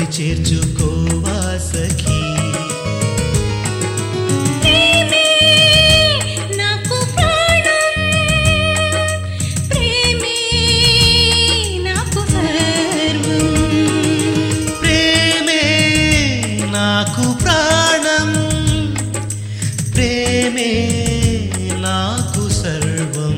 ఒడి చేర్చుకోవా సఖీ. నాకు ప్రాణం ప్రేమే నాకు సర్వం.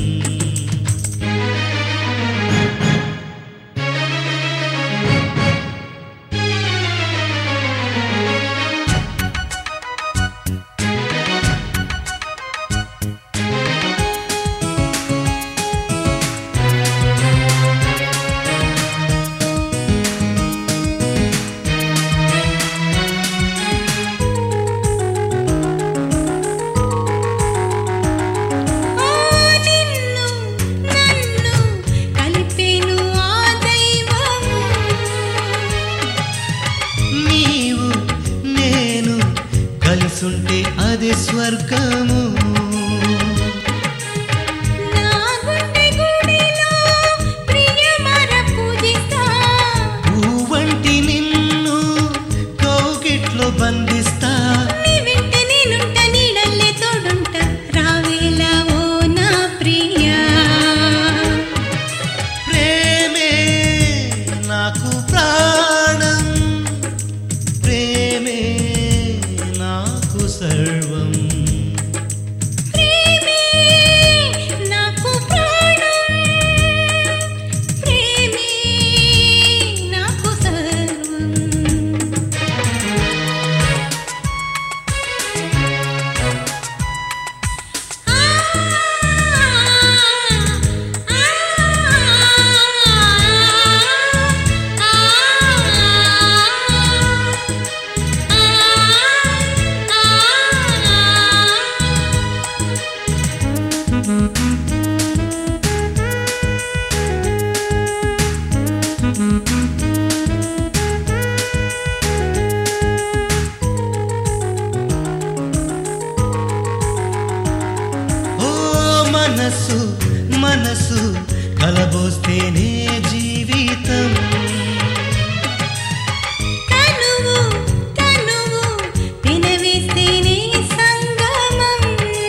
కలిసుంటే అదే స్వర్గము. పువ్వంటి నిన్ను కౌగిట్లో బంధిస్తా. ప్రేమే నాకు ప్రాణం ప్రేమే నాకు సర్వం. ప్రేమే నాకు ప్రాణం ప్రేమే నాకు సర్వం. మనసు మనసు కలబోస్తేనే జీవితం. తనువు తనువు వినవేస్తేనే సంగమం.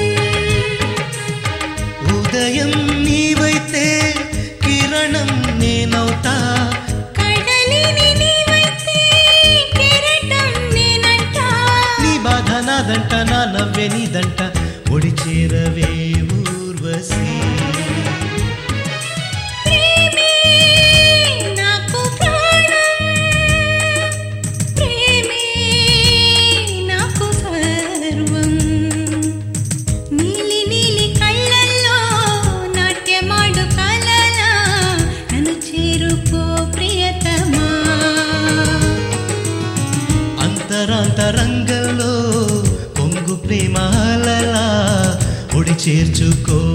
ఉదయం నీవైతే కిరణం నేనవుతా. కడలిని నీవైతే కెరటం నేనంటా. నీ బాధ నాదంట నా నవ్వే నీదంట ఒడి చేరవే ఊర్వశి. ప్రేమే నాకు ప్రాణం ప్రేమే నాకు సర్వం. నీలి నీలి కళ్ళల్లో నాట్యమాడు కలలా నన్ను చేరుకో ప్రియతమా. అంతరాంతరంగంలో పొంగు ప్రేమాలలా ఒడి చేర్చుకో